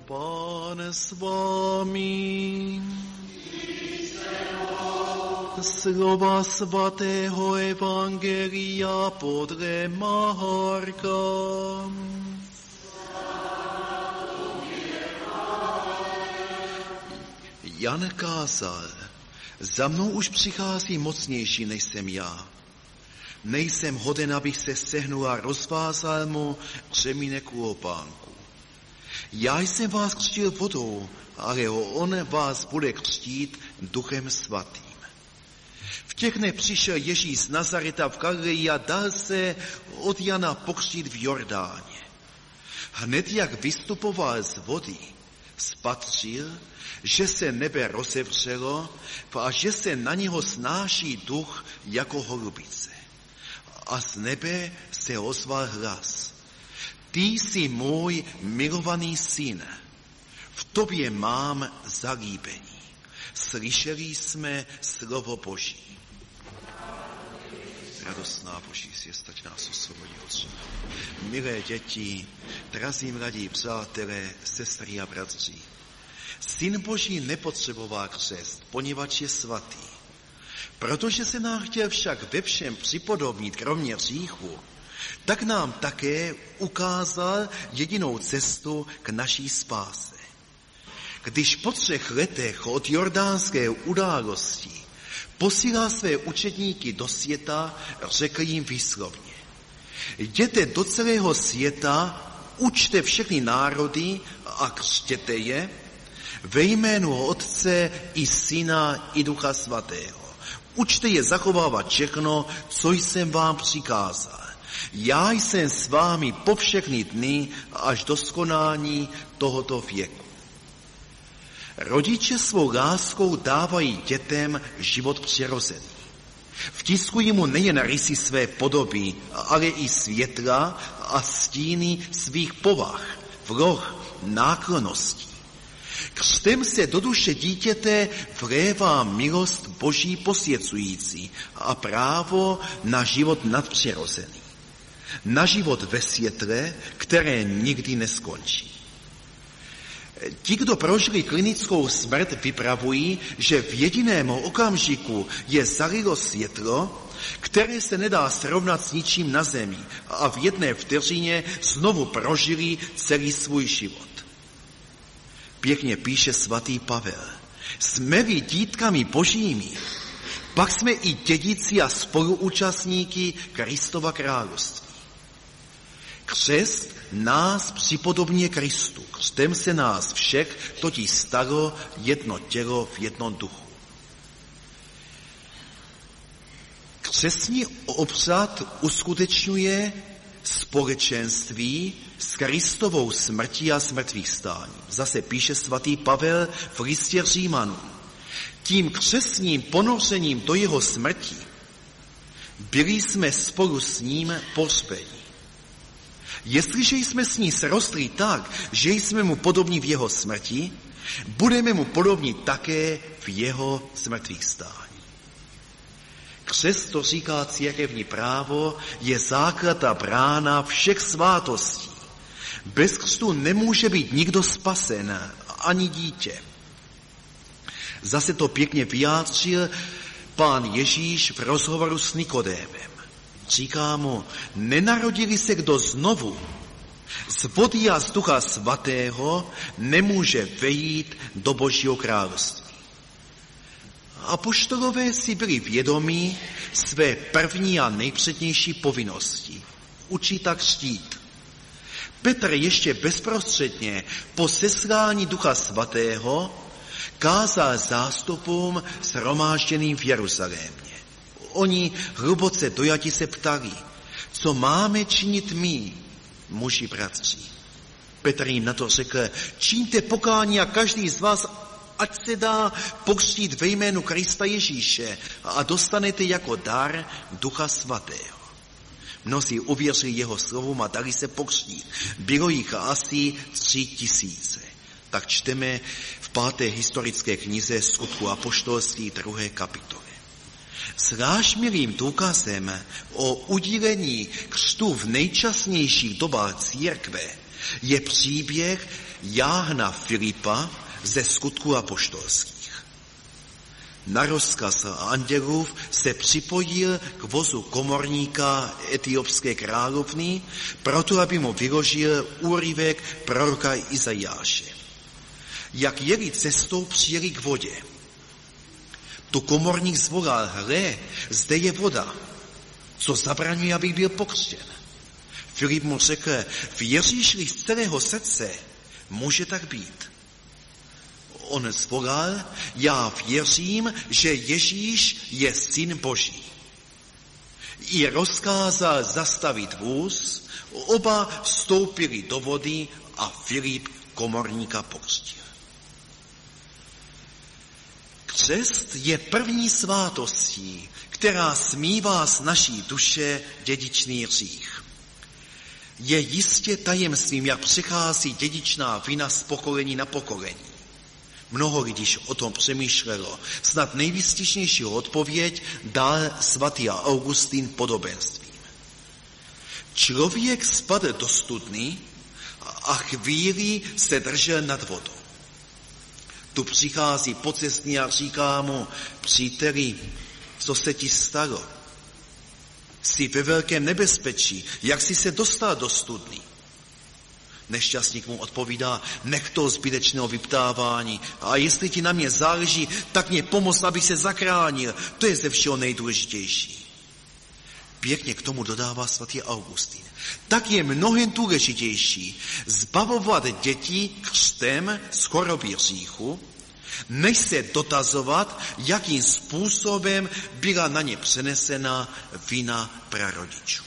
Pán s vámi. Slova svatého evangelia podle Marka. Jan kázal, za mnou už přichází mocnější, než jsem já. Nejsem hoden, abych se sehnul a rozvázal mu křemínek klopánku. Já jsem vás křtil vodou, ale on vás bude křtít Duchem svatým. V těch dnech přišel Ježíš z Nazareta v Galileji a dal se od Jana pokřtít v Jordáně. Hned jak vystupoval z vody, spatřil, že se nebe rozevřelo a že se na něho snáší duch jako holubice. A z nebe se ozval hlas. Ty jsi můj milovaný syn, v tobě mám zalíbení. Slyšeli jsme slovo Boží. Radostná Boží zvěst, ať nás osvobodí od zla. Milé děti, drazí mladí přátelé, sestry a bratři, Syn Boží nepotřeboval křest, poněvadž je svatý. Protože se nám chtěl však ve všem připodobnit, kromě hříchu, tak nám také ukázal jedinou cestu k naší spáse. Když po 3 letech od jordánské události posílá své učedníky do světa, řekl jim výslovně: jděte do celého světa, učte všechny národy a křtěte je ve jménu Otce i Syna i Ducha svatého. Učte je zachovávat všechno, co jsem vám přikázal. Já jsem s vámi po všechny dny až do skonání tohoto věku. Rodiče svou láskou dávají dětem život přirozený. Vtiskují mu nejen rysy své podoby, ale i světla a stíny svých povah, vloh, náklonností. Křtem se do duše dítěte vlévá milost Boží posvěcující a právo na život nadpřirozený. Na život ve světle, které nikdy neskončí. Ti, kdo prožili klinickou smrt, vypravují, že v jediném okamžiku je zalilo světlo, které se nedá srovnat s ničím na zemi, a v jedné vteřině znovu prožili celý svůj život. Pěkně píše svatý Pavel. Jsme-li dítkami Božími, pak jsme i dědici a spoluúčastníky Kristova království. Křest nás připodobňuje Kristu. Křtem se nás všech totiž stalo jedno tělo v jednom duchu. Křestní obřad uskutečňuje společenství s Kristovou smrtí a zmrtvýchvstáním. Zase píše svatý Pavel v listě Římanům. Tím křestním ponořením do jeho smrti byli jsme spolu s ním pohřbeni. Jestliže jsme s ní srostli tak, že jsme mu podobní v jeho smrti, budeme mu podobní také v jeho zmrtvýchvstání. Křest, to říká církevní právo, je základ a brána všech svátostí. Bez křtu nemůže být nikdo spasen, ani dítě. Zase to pěkně vyjádřil Pán Ježíš v rozhovoru s Nikodémem. Říká mu, nenarodili se kdo znovu z vody a z Ducha svatého, nemůže vejít do Božího království. Apoštolové si byli vědomí své první a nejpřednější povinnosti. Učit a křtít. Petr ještě bezprostředně po seslání Ducha svatého kázal zástupům shromážděným v Jeruzalémě. Oni hluboce dojati se ptali, co máme činit my, muži bratři. Petr jim na to řekl, čiňte pokání a každý z vás ať se dá pokřtít ve jménu Krista Ježíše a dostanete jako dar Ducha svatého. Mnozí uvěřili jeho slovům a dali se pokřtít. Bylo jich asi 3000. Tak čteme v 5. historické knize Skutku apoštolství 2. kapitole. Zvlášť milým důkazem o udílení křtu v nejčasnějších dobách církve je příběh jáhna Filipa ze Skutků apoštolských. Na rozkaz andělů se připojil k vozu komorníka etiopské královny, proto aby mu vyložil úryvek proroka Izajáše. Jak jeli cestou, přijeli k vodě. Tu komorník zvolal: hle, zde je voda, co zabraňuje, aby byl pokřtěn. Filip mu řekl: věříš-li z celého srdce, může tak být. On zvolal: já věřím, že Ježíš je syn Boží. I rozkázal zastavit vůz, oba vstoupili do vody a Filip komorníka pokřtil. Křest je první svátostí, která smívá z naší duše dědičný hřích. Je jistě tajemstvím, jak přechází dědičná vina z pokolení na pokolení. Mnoho lidí o tom přemýšlelo. Snad nejvystižnější odpověď dal svatý Augustín podobenstvím. Člověk spadl do studny a chvíli se držel nad vodou. Tu přichází pocestný a říká mu: příteli, co se ti stalo? Jsi ve velkém nebezpečí, jak jsi se dostal do studny? Nešťastník mu odpovídá: nech toho zbytečného vyptávání, a jestli ti na mě záleží, tak mě pomoz, abych se zachránil. To je ze všeho nejdůležitější. Pěkně k tomu dodává svatý Augustín. Tak je mnohem důležitější zbavovat děti křtem z choroby hříchu, než se dotazovat, jakým způsobem byla na ně přenesena vina prarodičů.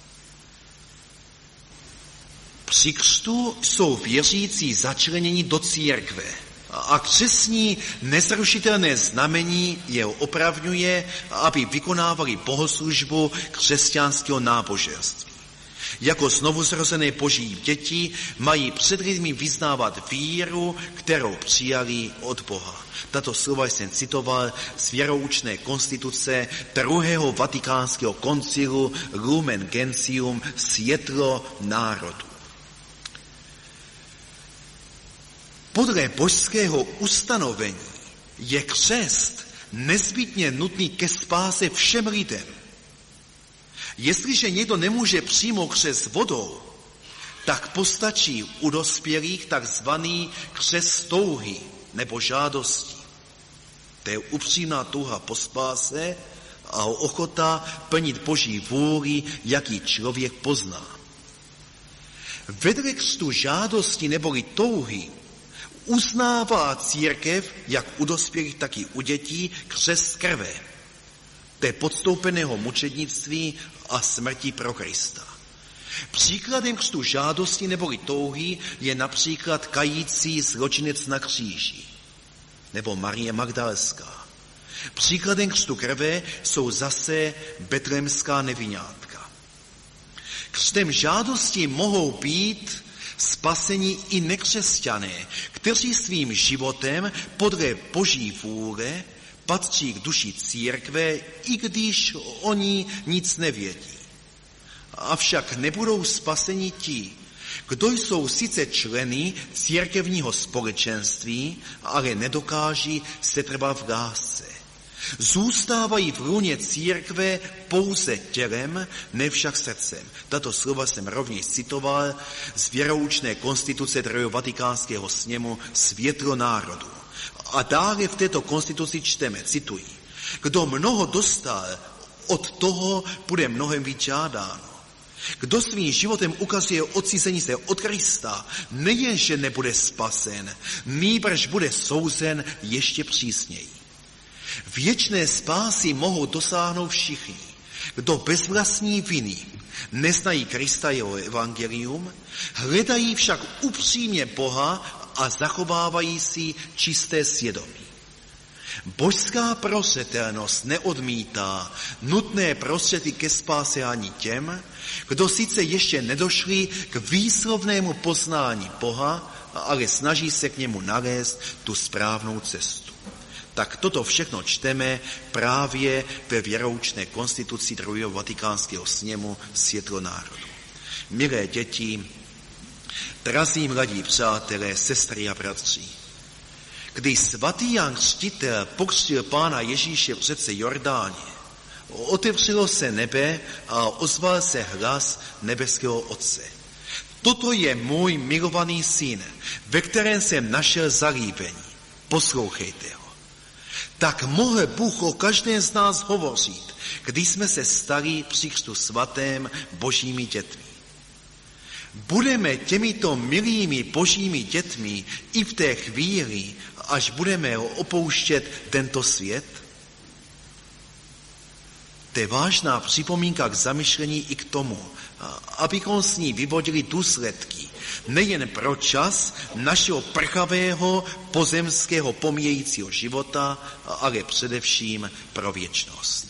Při křtu jsou věřící začleněni do církve a křestní nezrušitelné znamení je opravňuje, aby vykonávali bohoslužbu křesťanského náboženství. Jako znovuzrozené Boží děti mají před lidmi vyznávat víru, kterou přijali od Boha. Tato slova jsem citoval z věroučné konstituce druhého vatikánského koncilu Lumen Gentium, světlo národu. Podle božského ustanovení je křest nezbytně nutný ke spáse všem lidem. Jestliže někdo nemůže přijmout křest vodou, tak postačí u dospělých takzvaný křest touhy nebo žádosti. To je upřímná touha po spáse a ochota plnit Boží vůli, jaký člověk pozná. Vedle křtu žádosti neboli touhy uznává církev, jak u dospělých, tak i u dětí, křest krve, té podstoupeného mučednictví a smrti pro Krista. Příkladem křtu žádosti neboli touhy je například kající zločinec na kříži, nebo Marie Magdalská. Příkladem křtu krve jsou zase betlémská nevinátka. Křtem žádosti mohou být spasení i nekřesťané, kteří svým životem podle Boží vůle patří k duši církve, i když oni nic nevědí. Avšak nebudou spaseni ti, kdo jsou sice členy církevního společenství, ale nedokáží setrvat v lásce. Zůstávají v lůně církve pouze tělem, ne však srdcem. Tato slova jsem rovněž citoval z věroučné konstituce druhého vatikánského sněmu Světlo národu. A dále v této konstituci čteme, cituji: kdo mnoho dostal, od toho bude mnohem víc žádáno. Kdo svým životem ukazuje odcizení se od Krista, nejenže nebude spasen, nýbrž bude souzen ještě přísněji. Věčné spásy mohou dosáhnout všichni, kdo bez vlastní viny neznají Krista jeho evangelium, hledají však upřímně Boha a zachovávají si čisté svědomí. Božská prosřetelnost neodmítá nutné prostředky ke spáse ani těm, kdo sice ještě nedošli k výslovnému poznání Boha, ale snaží se k němu nalézt tu správnou cestu. Tak toto všechno čteme právě ve věroučné konstituci druhého vatikánského sněmu Světlo národu. Milé děti, Drazí mladí přátelé, sestry a bratři, když svatý Jan Křtitel pokřtil Pána Ježíše v řece Jordáně, otevřelo se nebe a ozval se hlas nebeského Otce. Toto je můj milovaný syn, ve kterém jsem našel zalíbení. Poslouchejte ho. Tak mohl Bůh o každém z nás hovořit, když jsme se stali při křtu svatém božími dětmi. Budeme těmito milými božími dětmi i v té chvíli, až budeme opouštět tento svět? To je vážná připomínka k zamyšlení i k tomu, abychom s ní vyvodili důsledky nejen pro čas našeho prchavého pozemského pomíjejícího života, ale především pro věčnost.